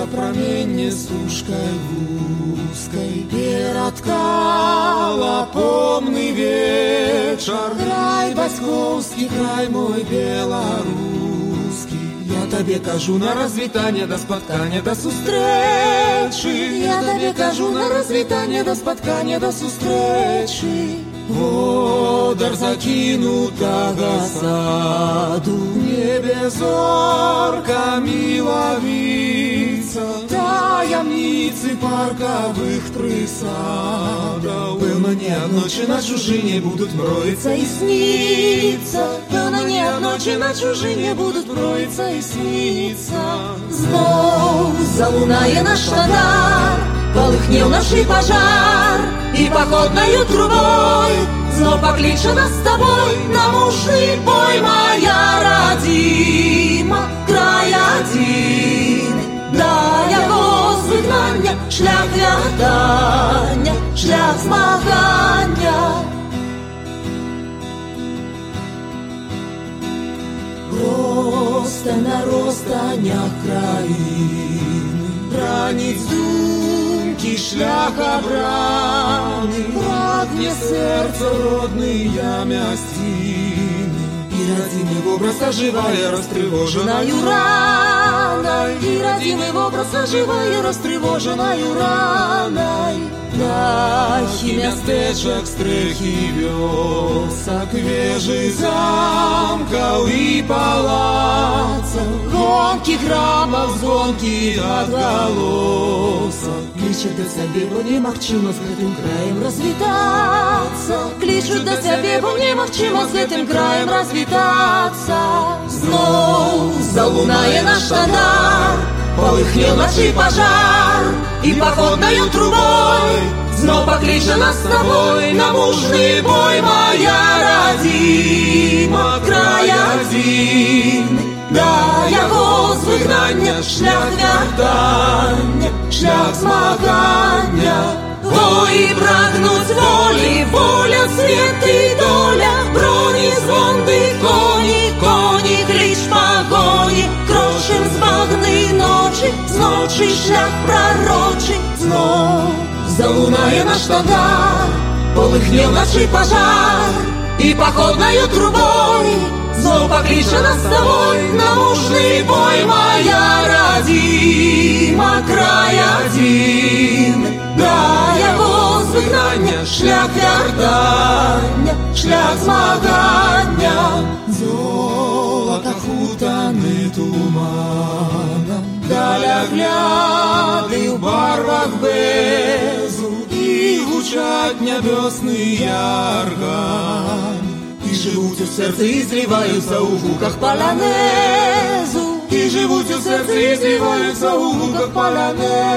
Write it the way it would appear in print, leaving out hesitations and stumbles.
Сонца праменне сушкай вузкай ператкала помны вечар. Край бацькоўскі, край мой беларускі. Я табе кажу на развітанне, да спаткання, да сустрэчы. Я табе кажу на развітанне, да спаткання, да сустрэчы. Водар закінутага саду, небе зорка мілавіца, таямніцы паркавых прысадаў. Пэўна, не аднойчы на чужыне будуць мроіцца і сніцца. Пэўна, не аднойчы на чужыне будуць мроіцца і сніцца. Зноў залунае наш шадар, палыхне ў нашы пажар, і паходнаю трубой знов пакліча нас з табой на мужны бой. Моя радзіма, край адзіны, да яго звыгнання шлях вяртання, шлях змагання. Проста на розстанях краіны раніць думкі шлях абраны. Прагне сэрца родныя мясціны, і радзімы вобраз ажывае растрывожанаю ранай. І радзімы вобраз ажывае растрывожанаю ранай. Дахі мястэчак, стрэхі вёсак, вежы замкаў і палацаў, гонкі храмаў, звонкі адгалосак. Клічуць да сябе, бо немагчыма з гэтым краем развітацца. Клічуць да сябе, бо немагчыма з гэтым краем развітацца. Зноў залунае наш шадар, палыхне ўначы пажар, і паходнаю трубой знов пакліча нас з табой на мужны бой. Моя радзіма, край адзіны, да яго звыгнання шлях вяртання, шлях змагання. Ой, прагнуць волі, воля, свет і доля, броні, звонды, коні, коні, кліч пагоні. Крочым з багны ночы, з ночы шлях прарочы. Знов залунае наш шадар, полыхне ўначы пажар, і паходнаю трубой знов пакліча нас з табой на мужны бой. Моя радзіма, край адзіны, да яго звыгнання шлях вяртання, шлях змагання. Золата хутаны туманам, далягляды ў барвах бэзу, і гучаць нябёсныя арганы. І жывуць у сэрцы і зліваюцца ў гуках палянезу. І жывуць у сэрцы і зліваюцца ў гуках палянезу.